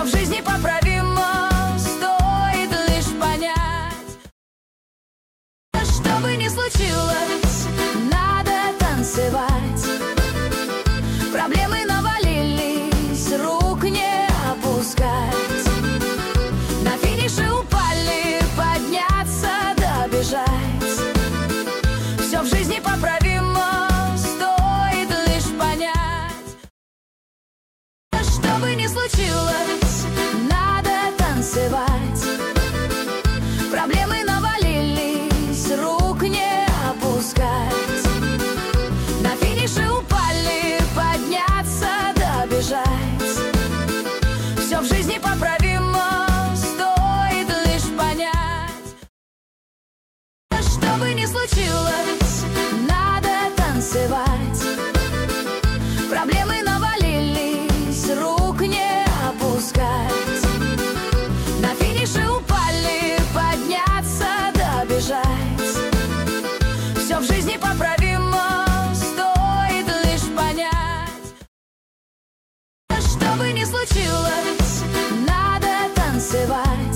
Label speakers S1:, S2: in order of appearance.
S1: в жизни поправимо, стоит лишь понять. Что бы ни случилось, надо танцевать. Проблемы навалились, рук не опускать. На финише упали, подняться, добежать. Все в жизни поправимо, стоит лишь понять. Что бы ни случилось, надо танцевать. Проблемы навалились, рук не опускать. На финише упали, подняться, добежать. Все в жизни поправимо, стоит лишь понять. Что бы ни случилось, надо танцевать. Проблемы навалились, рук не опускать. На финише упали, подняться, добежать. Все в жизни поправимо, стоит лишь понять. Что бы ни случилось, надо танцевать.